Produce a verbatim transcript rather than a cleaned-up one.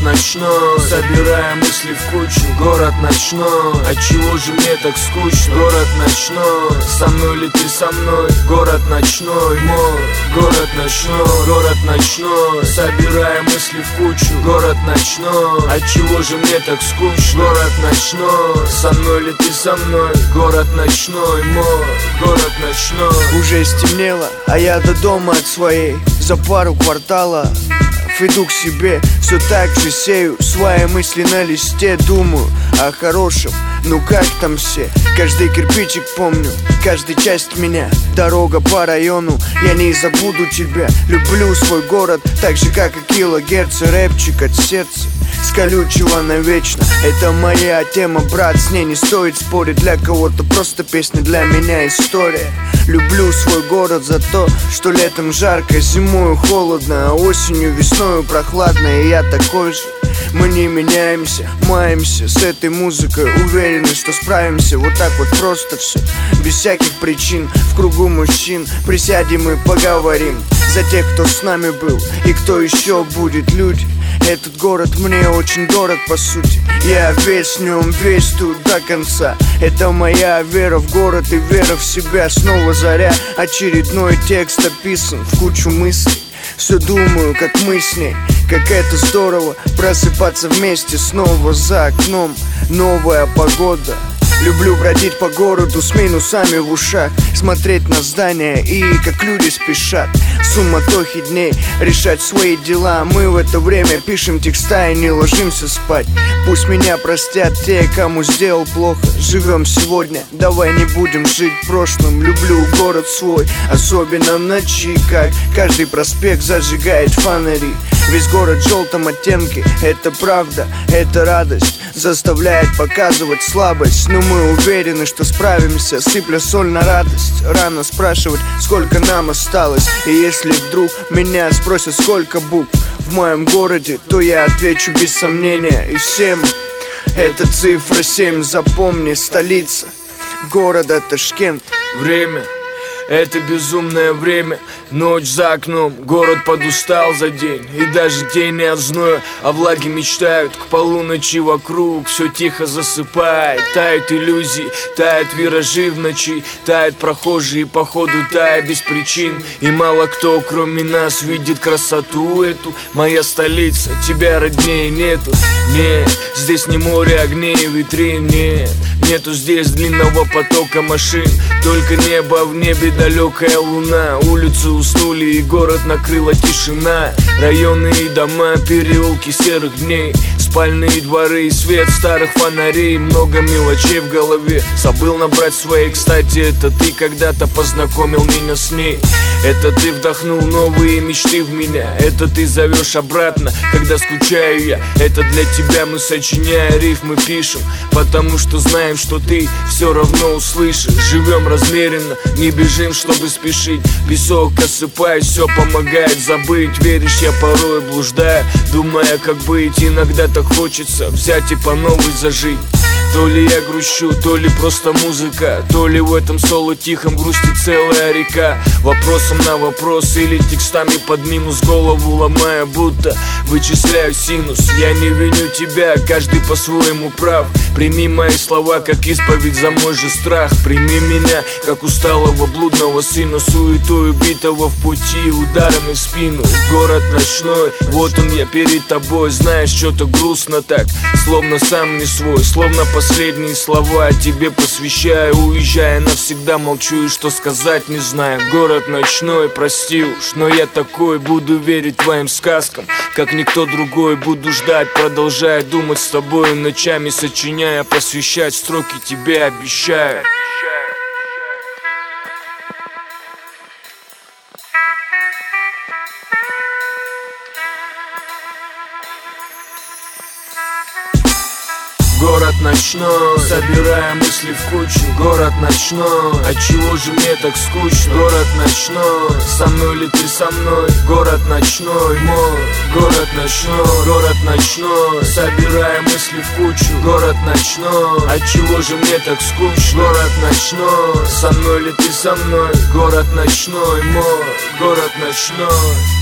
ночной, собирая мысли в кучу. Город ночной, отчего же мне так скучно? Город ночной, со мной ли ты со мной? Город ночной мой, город ночной, город ночной, собирая мысли в кучу. Город ночной, отчего же мне так скучно? Город ночной, со мной ли ты со мной? Город ночной мой, город ночной. Уже стемнело, а я до дома от своей за пару кварталов иду к себе, все так же сею свои мысли на листе. Думаю о хорошем, ну как там все? Каждый кирпичик помню, каждая часть меня. Дорога по району, я не забуду тебя. Люблю свой город, так же как и килогерцы. Рэпчик от сердца, с колючего навечно. Это моя тема, брат, с ней не стоит спорить. Для кого-то просто песня, для меня история. Люблю свой город за то, что летом жарко, зимою холодно, а осенью, весною прохладно. И я такой же. Мы не меняемся, маемся с этой музыкой, уверены, что справимся. Вот так вот просто все, без всяких причин. В кругу мужчин присядем и поговорим за тех, кто с нами был и кто еще будет. Люди, этот город мне очень дорог по сути. Я весь в нем, весь тут до конца. Это моя вера в город и вера в себя. Снова заря, очередной текст описан в кучу мыслей. Все думаю, как мы с ней, как это здорово просыпаться вместе снова. За окном новая погода. Люблю бродить по городу с минусами в ушах, смотреть на здания и как люди спешат в суматохе дней решать свои дела. Мы в это время пишем текста и не ложимся спать. Пусть меня простят те, кому сделал плохо. Живем сегодня, давай не будем жить прошлым. Люблю город свой, особенно в ночи, как каждый проспект зажигает фонари. Весь город в желтом оттенке, это правда, это радость заставляет показывать слабость. Но мы уверены, что справимся, сыпля соль на радость. Рано спрашивать, сколько нам осталось. И если вдруг меня спросят, сколько букв в моем городе, то я отвечу без сомнения. И всем это цифра семь, запомни, столица города Ташкент. Время — это безумное время. Ночь за окном, город подустал за день. И даже тени от зноя о влаге мечтают. К полуночи вокруг все тихо засыпает. Тают иллюзии, тают виражи в ночи. Тают прохожие, походу тая без причин. И мало кто, кроме нас, видит красоту эту. Моя столица, тебя роднее нету. Нет, здесь не море огней и витрин. Нет, нету здесь длинного потока машин. Только небо, в небе далекая луна. Улицы уснули и город накрыла тишина. Районы и дома, переулки серых дней, спальные дворы и свет старых фонарей. Много мелочей в голове, забыл набрать своей. Кстати, это ты когда-то познакомил меня с ней. Это ты вдохнул новые мечты в меня. Это ты зовешь обратно, когда скучаю я. Это для тебя мы, сочиняя рифмы, пишем, потому что знаем, что ты все равно услышишь. Живем размеренно, не бежим, чтобы спешить. Песок осыпаясь, все помогает забыть. Веришь, я порой блуждаю, думая, как быть. Иногда так хочется взять и по новой зажить. То ли я грущу, то ли просто музыка, то ли в этом соло тихом грустит целая река. Вопросом на вопрос или текстами под минус голову ломая, будто вычисляю синус. Я не виню тебя, каждый по-своему прав. Прими мои слова, как исповедь за мой же страх. Прими меня, как усталого блудного сына, суетой убитого в пути ударами в спину. Город ночной, вот он я перед тобой. Знаешь, что-то грустно так, словно сам не свой. Словно последние слова тебе посвящаю. Уезжая навсегда, молчу и что сказать не знаю. Город ночной, прости уж, но я такой. Буду верить твоим сказкам, как никто другой. Буду ждать, продолжая думать с тобой ночами, сочиняя, посвящать строки тебе обещаю. Город ночной, собирая мысли в кучу. Город ночной, отчего же мне так скучно? Город ночной, со мной ли ты со мной? Город ночной мой, город ночной, город ночной, собирая мысли в кучу. Город ночной, отчего же мне так скучно? Город ночной, со мной ли ты со мной? Город ночной мой, город ночной.